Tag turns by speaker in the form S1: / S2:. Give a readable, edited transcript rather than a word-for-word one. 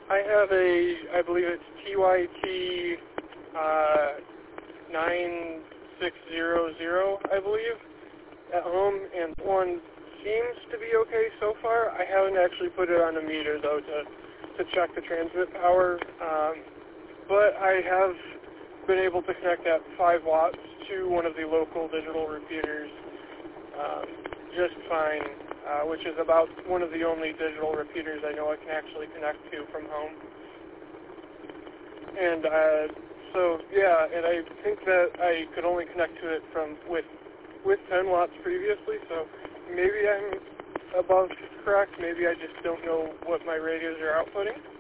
S1: I have I believe it's TYT 9600, I believe, at home, and one seems to be okay so far. I haven't actually put it on a meter, though, to check the transmit power, but I have been able to connect that 5 watts to one of the local digital repeaters just fine, which is about one of the only digital repeaters I know I can actually connect to from home. And so, yeah, and I think that I could only connect to it with 10 watts previously, so maybe I'm above correct. Maybe I just don't know what my radios are outputting.